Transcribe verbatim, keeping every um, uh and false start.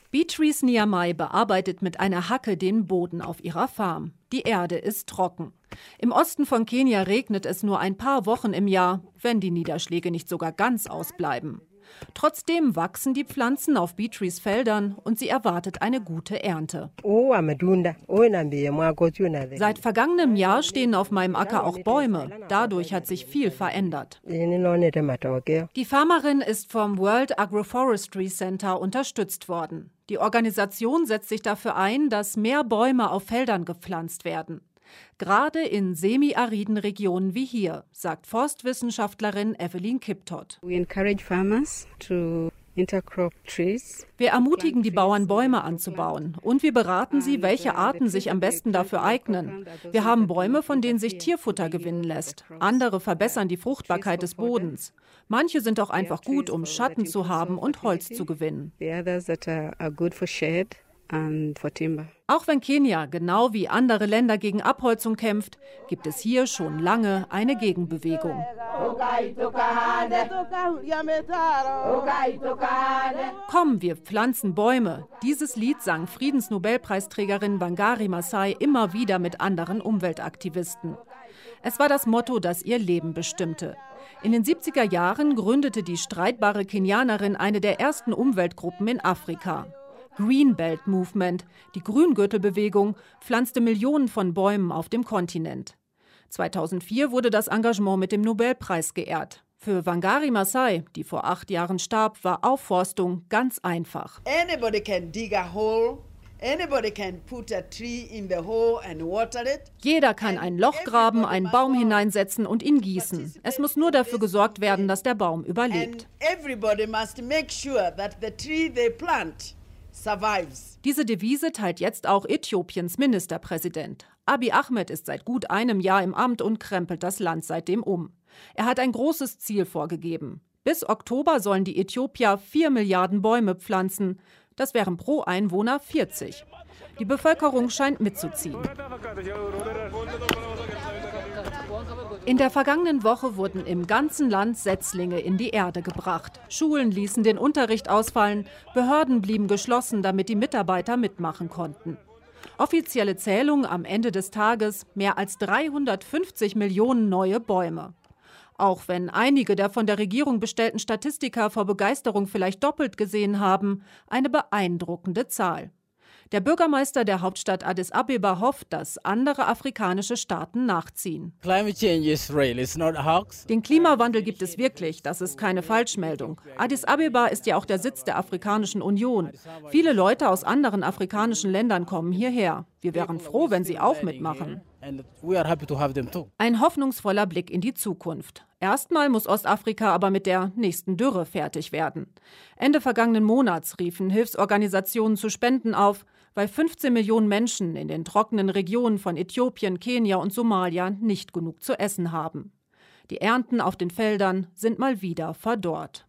Beatrice Niamey bearbeitet mit einer Hacke den Boden auf ihrer Farm. Die Erde ist trocken. Im Osten von Kenia regnet es nur ein paar Wochen im Jahr, wenn die Niederschläge nicht sogar ganz ausbleiben. Trotzdem wachsen die Pflanzen auf Beatrice Feldern und sie erwartet eine gute Ernte. Seit vergangenem Jahr stehen auf meinem Acker auch Bäume. Dadurch hat sich viel verändert. Die Farmerin ist vom World Agroforestry Center unterstützt worden. Die Organisation setzt sich dafür ein, dass mehr Bäume auf Feldern gepflanzt werden. Gerade in semi-ariden Regionen wie hier, sagt Forstwissenschaftlerin Evelyn Kiptot. Wir ermutigen die Bauern, Bäume anzubauen, und wir beraten sie, welche Arten sich am besten dafür eignen. Wir haben Bäume, von denen sich Tierfutter gewinnen lässt. Andere verbessern die Fruchtbarkeit des Bodens. Manche sind auch einfach gut, um Schatten zu haben und Holz zu gewinnen. Auch wenn Kenia genau wie andere Länder gegen Abholzung kämpft, gibt es hier schon lange eine Gegenbewegung. Komm, wir pflanzen Bäume. Dieses Lied sang Friedensnobelpreisträgerin Wangari Maathai immer wieder mit anderen Umweltaktivisten. Es war das Motto, das ihr Leben bestimmte. In den siebziger Jahren gründete die streitbare Kenianerin eine der ersten Umweltgruppen in Afrika. Green Belt Movement, die Grüngürtelbewegung, pflanzte Millionen von Bäumen auf dem Kontinent. zweitausendvier wurde das Engagement mit dem Nobelpreis geehrt. Für Wangari Maathai, die vor acht Jahren starb, war Aufforstung ganz einfach. Anybody can dig a hole. Anybody can put a tree in the hole and water it. Jeder kann ein Loch graben, einen Baum hineinsetzen und ihn gießen. Es muss nur dafür gesorgt werden, dass der Baum überlebt. Everybody must make sure that the tree they plant survives. Diese Devise teilt jetzt auch Äthiopiens Ministerpräsident. Abiy Ahmed ist seit gut einem Jahr im Amt und krempelt das Land seitdem um. Er hat ein großes Ziel vorgegeben. Bis Oktober sollen die Äthiopier vier Milliarden Bäume pflanzen. Das wären pro Einwohner vierzig. Die Bevölkerung scheint mitzuziehen. In der vergangenen Woche wurden im ganzen Land Setzlinge in die Erde gebracht. Schulen ließen den Unterricht ausfallen, Behörden blieben geschlossen, damit die Mitarbeiter mitmachen konnten. Offizielle Zählung am Ende des Tages: mehr als dreihundertfünfzig Millionen neue Bäume. Auch wenn einige der von der Regierung bestellten Statistiker vor Begeisterung vielleicht doppelt gesehen haben, eine beeindruckende Zahl. Der Bürgermeister der Hauptstadt Addis Abeba hofft, dass andere afrikanische Staaten nachziehen. Den Klimawandel gibt es wirklich, das ist keine Falschmeldung. Addis Abeba ist ja auch der Sitz der Afrikanischen Union. Viele Leute aus anderen afrikanischen Ländern kommen hierher. Wir wären froh, wenn sie auch mitmachen. Ein hoffnungsvoller Blick in die Zukunft. Erstmal muss Ostafrika aber mit der nächsten Dürre fertig werden. Ende vergangenen Monats riefen Hilfsorganisationen zu Spenden auf, weil fünfzehn Millionen Menschen in den trockenen Regionen von Äthiopien, Kenia und Somalia nicht genug zu essen haben. Die Ernten auf den Feldern sind mal wieder verdorrt.